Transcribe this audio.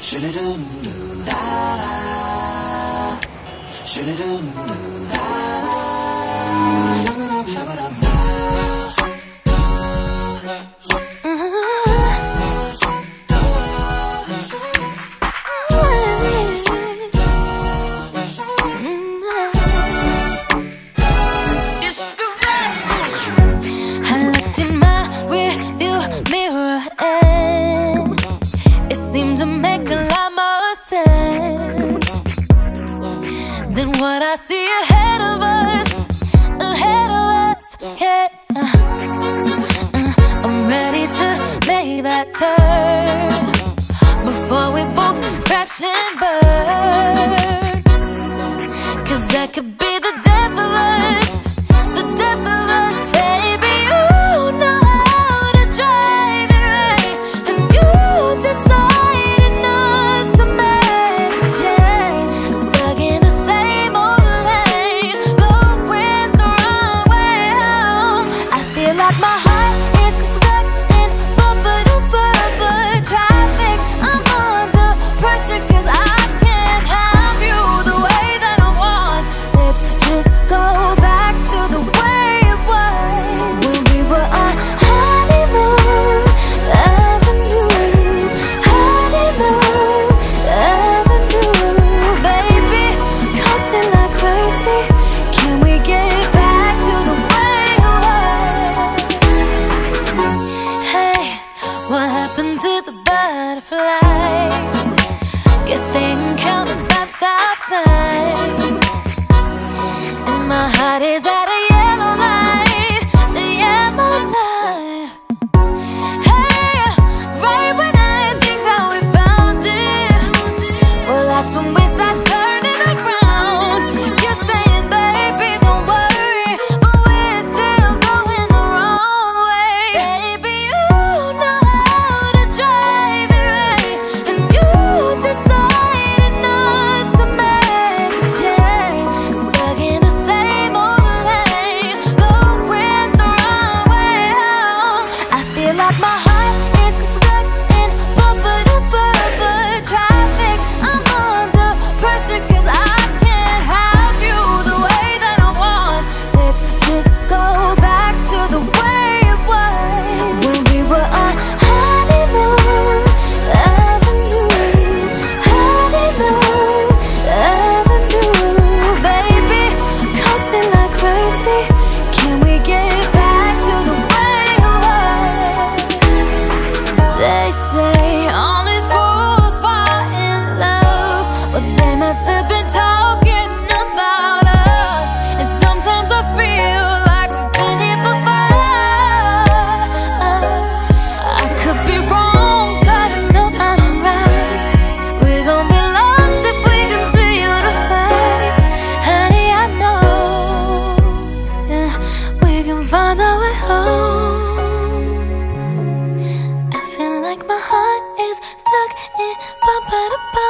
Seemed to make a lot more sense than what I see ahead of us, yeah. I'm ready to make that turn before we both crash and burn, 'cause that could be the death of us, the death of us, baby. You know how to drive it right, and you decide not to make a change. Stuck in the same old lane, going the wrong way home. I feel like my heart is stuck in bumper traffic. I'm under pressure 'cause I can't have you the way that I want. Let's just go back to the way it was when we were on honeymoon avenue, honeymoon avenue, baby. Coasting like crazy. Can we get back to the way it was? Hey, what happened to the butterflies? Guess they can count about stop signs, and my heart is at a yellow light, a yellow light. Hey, right when I think that we found it, well, that's when we start turning around. You're saying, baby, don't worry, but we're still going the wrong way. Baby, you know how to drive it right, and you decided not to make a change. Stuck in the same old lane, going the wrong way home. I feel like my heart is stuck in bumper traffic. I'm under pressure 'cause I can't have you the way that I want. Let's just go back to the way it was when we were on honeymoon avenue, honeymoon avenue, baby. Coasting like crazy. Can we get back to the way it was? They say only fools fall in love, but they must have been talking about us. And sometimes I feel like we've been here before. I could be wrong, but I know I'm right. We're gonna be lost if we continue to fight. Honey, I know, yeah, we can find our way home. I feel like my heart is stuck in bumper to bumper